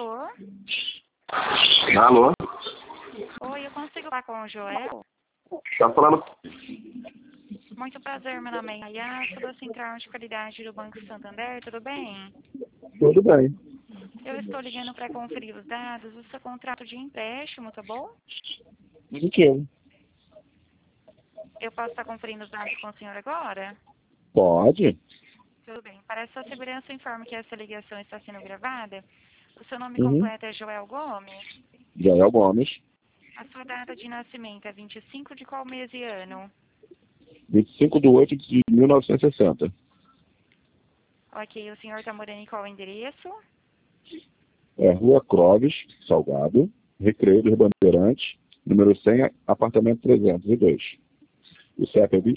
Alô? Alô? Oi, eu consigo falar com o Joel? Tá falando? Muito prazer, meu nome é Yaya, sou da Central de Qualidade do Banco Santander, tudo bem? Tudo bem. Eu estou ligando para conferir os dados do seu contrato de empréstimo, tá bom? Positivo. Eu posso estar conferindo os dados com o senhor agora? Pode? Tudo bem. Para sua segurança, eu informo que essa ligação está sendo gravada. O seu nome Uhum. completo é Joel Gomes. Jael Gomes, A sua data de nascimento é 25 de qual mês e ano? 25/8/1960. Ok, o senhor está morando em qual endereço? É Rua Clóvis, Salgado, Recreio dos Bandeirantes, número 100, apartamento 302. O CEP é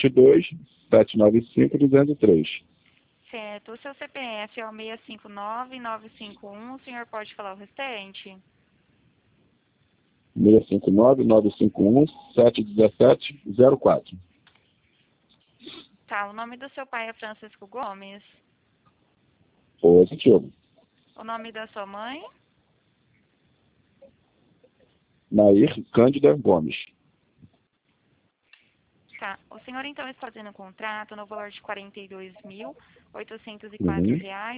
22/795/203. Certo. O seu CPF é o 659951. O senhor pode falar o restante? 659-951-717-04. Tá. O nome do seu pai é Francisco Gomes. Positivo. O nome da sua mãe? Nair Cândida Gomes. Tá. O senhor então está fazendo um contrato no valor de R$ 42.804,83. Uhum.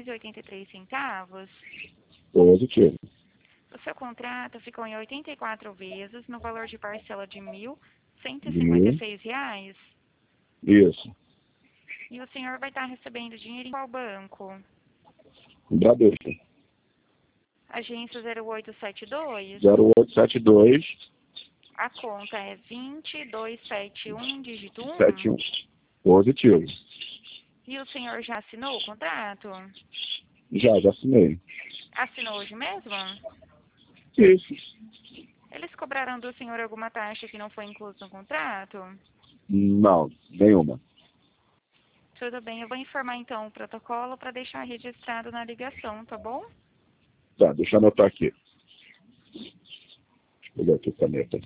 Positivo. O seu contrato ficou em 84 vezes no valor de parcela de R$ De mil. 1.156. Isso. E o senhor vai estar recebendo dinheiro em qual banco? Bradesco. Agência 0872. 0872 A conta é 20271, dígito 1. 71. Positivo. E o senhor já assinou o contrato? Já assinei. Assinou hoje mesmo? Isso. Eles cobraram do senhor alguma taxa que não foi inclusa no contrato? Não, nenhuma. Tudo bem, eu vou informar então o protocolo para deixar registrado na ligação, tá bom? Tá, deixa eu anotar aqui. Deixa eu pegar aqui a caneta.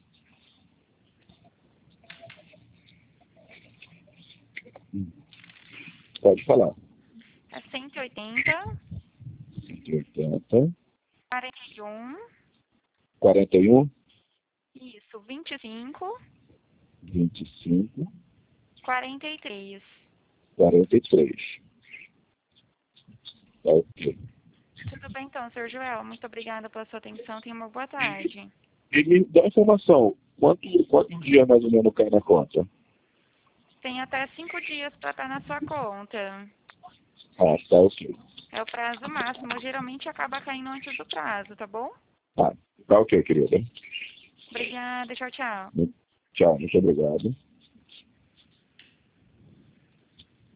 Pode falar. É 180 180, 41, 41, isso, 25 25, 43. 43. Tá, ok. Tudo bem então, senhor Joel. Muito obrigada pela sua atenção. Tenha uma boa tarde. E me dá informação. Quantos dias mais ou menos cai na conta? Tem até 5 dias para estar na sua conta. Ah, tá ok. É o prazo máximo. Geralmente acaba caindo antes do prazo, tá bom? Ah, tá ok, querida. Obrigada. Tchau, tchau. Tchau, muito obrigado.